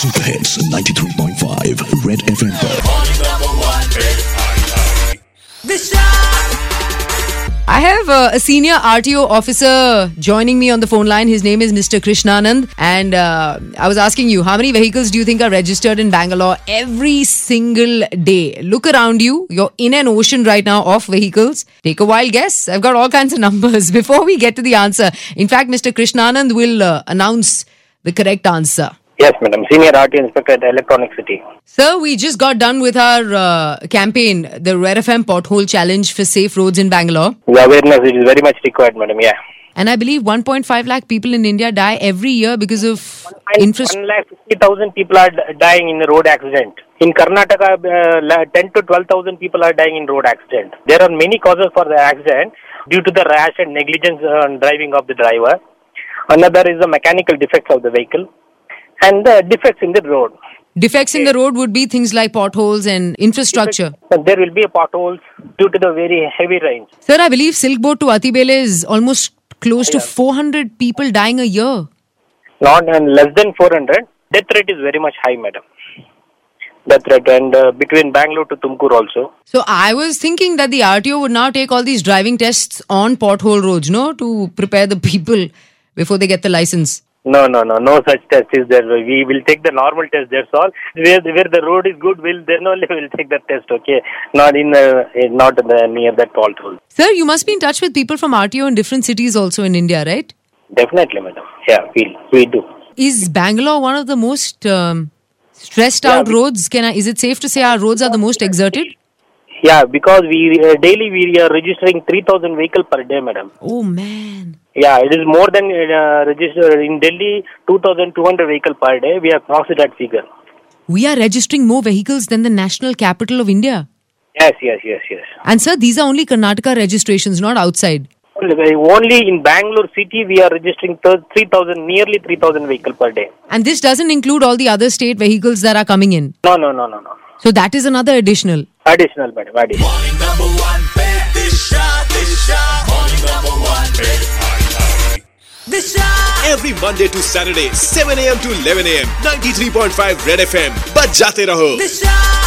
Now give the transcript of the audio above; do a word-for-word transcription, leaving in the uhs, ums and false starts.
Super Hits ninety-three point five Red F M पर I have uh, a senior R T O officer joining me on the phone line. His name is Mister Krishnanand. And uh, I was asking you, how many vehicles do you think are registered in Bangalore every single day? Look around you. You're in an ocean right now of vehicles. Take a wild guess. I've got all kinds of numbers before we get to the answer. In fact, Mister Krishnanand will uh, announce the correct answer. Yes, madam. Senior R T O Inspector at Electronic City. Sir, we just got done with our uh, campaign, the Red F M Pothole Challenge for Safe Roads in Bangalore. The awareness is very much required, madam. Yeah. And I believe one point five lakh people in India die every year because of infrastructure. one lakh fifty thousand people are dying in a road accident. In Karnataka, uh, ten to twelve thousand people are dying in road accident. There are many causes for the accident due to the rash and negligence uh, driving of the driver. Another is the mechanical defects of the vehicle. And the defects in the road. Defects in the road would be things like potholes and infrastructure. Defects, there will be a potholes due to the very heavy rains. Sir, I believe Silk Boat to Atibele is almost close yeah. to four hundred people dying a year. Not and less than four hundred. Death rate is very much high, madam. Death rate and uh, between Bangalore to Tumkur also. So I was thinking that the R T O would now take all these driving tests on pothole roads, no, to prepare the people before they get the license. No, no, no, no such test is there. We will take the normal test, that's all. Where, where the road is good, we'll, then only we'll take the test, okay? Not in, uh, not in the, near that pothole. Sir, you must be in touch with people from R T O in different cities also in India, right? Definitely, madam. Yeah, we, we do. Is Bangalore one of the most um, stressed out yeah, roads? Can I, is it safe to say our roads are the most exerted? Yeah, because we uh, daily we are registering three thousand vehicles per day, madam. Oh, man. Yeah, it is more than uh, registered in Delhi, two thousand two hundred vehicles per day. We have crossed that figure. We are registering more vehicles than the national capital of India. Yes, yes, yes, yes. And sir, these are only Karnataka registrations, not outside. Only, only in Bangalore city, we are registering three thousand, nearly three thousand vehicles per day. And this doesn't include all the other state vehicles that are coming in? No, no, no, no, no. So that is another additional? Additional, madam, additional. Morning number one, Disha, Disha. Morning number one, Disha. Every Monday to Saturday, seven a.m. to eleven a.m. ninety-three point five Red F M. Baj jate raho. Disha.